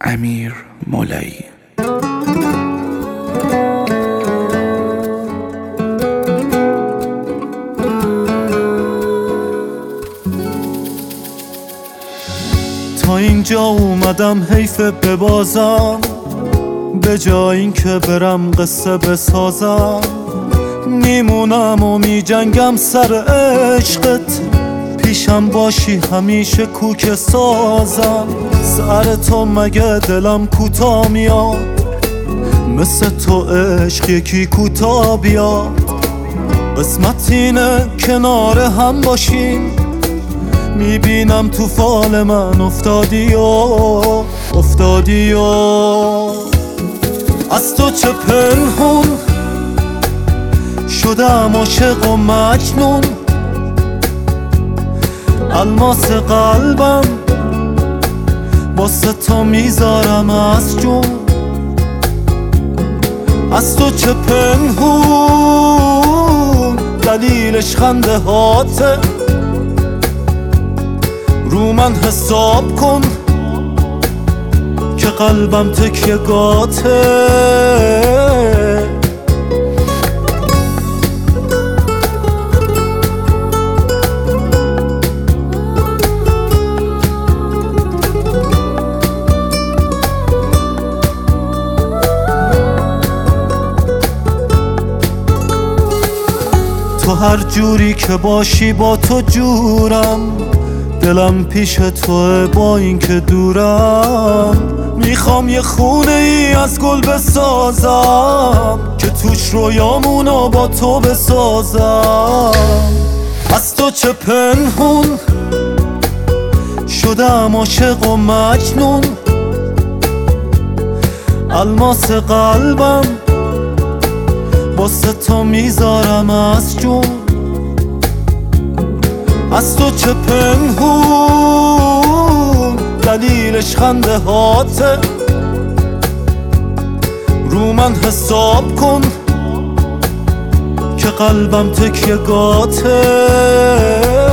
امیر مولایی. تا اینجا اومدم حیف ببازم، به جای این که برم قصه بسازم. میمونم و میجنگم سر عشقت، پیشم باشی همیشه کوک سازم. سر تو مگه دلم کوتا میاد، مثل تو عشق یکی کوتا بیاد. قسمت اینه کنار هم باشیم، میبینم تو فال من افتادی و از تو چه پنهون شدم عاشق و مجنون. الماس قلبم واسه تو میذارم از جون. از تو چه پنهون دلیلش خنده هاته، رو من حساب کن که قلبم تکیه گاته. تو هر جوری که باشی با تو جورم، دلم پیش توه با این که دورم. میخوام یه خونه ای از گل بسازم که توش رویامونو با تو بسازم. از تو چه پنهون شدم عاشق و مجنون. الماس قلبم واسه تو میذارم از جون. از تو چه پنهون دلیلش خنده هاته، رو من حساب کن که قلبم تکیه گاته.